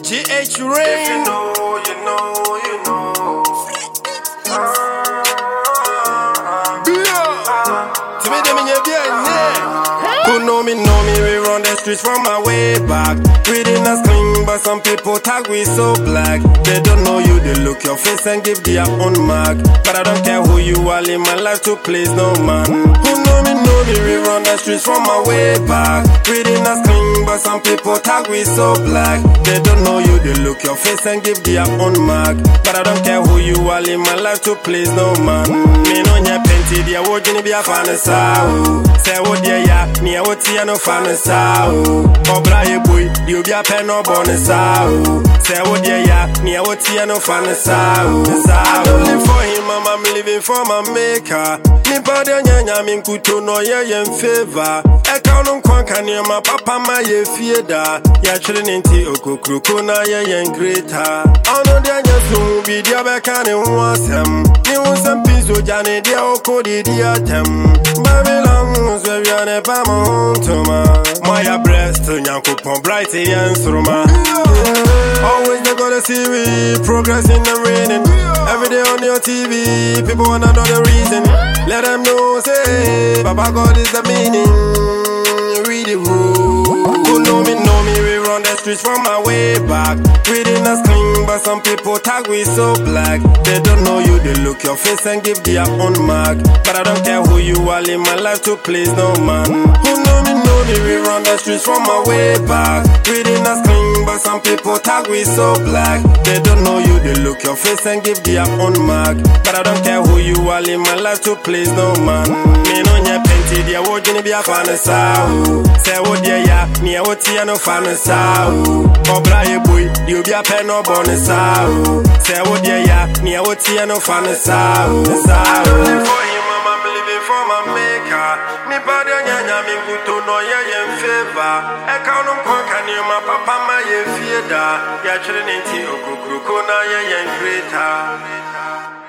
GH Rain. If you know, you know, you know. To me, them in your Who know me, we run the streets from my way back. Reading us clean, but some people tag we so black. They don't know you, they look your face and give their own mark. But I don't care who you are, live my life to please no man. Who know me, we run the streets from my way back. Reading us clean, but some people tag we so black. They don't know you, they look your face and give their own mark. But I don't care who you are, live my life to please no man. Me no nya penti, dia wo jini bia fan sao. Say wo dia ya, ni wo tia no fan sao. Obra ye boy, di obi ape no bon sao. Say wo dia ya, ni wo tia no fan sao. I don't live for him, I'm living for my maker. Me body nyanya mi nkuto no ye favor. Eka no kwanka ni ma papa ma ye fieda. Ya chire nti okokruko na ye greater. Ono dia nya so bi dia be kan ni ho asem. Ni ho sem piso jane dia okodi dia tem. Babylon so ya ne pa mo toma. My breast nyankopon bright and stroma. Always they gonna see we progressing and reading. Every day on your TV, people wanna know the reason. Let them know, say, Baba God is the meaning. Read it, who know me, we run the streets from my way back. Reading us clean, but some people tag we so black. They don't know you, they look your face and give their own mark. But I don't care who you are, live my life to please no man. Who know me, we run the streets from my way back. Reading us clean, but some people tag we so black. They don't know you, they look your face and give their own mark. But I don't care who you are, live my life to please no man. Me no nya penti, dia wo jini bia fan sao. Say wo dia ya, ni wo tia no fan sao. Obra ye boy, di obi ape no bon sao. Say wo dia ya, ni wo tia no fan sao. I don't live for him, I'm living for my maker. Me body nyanya mi nkuto no ye favor. Eka no kwanka ni ma papa ma ye fieda. Ya chire nti okokruko na ye greater.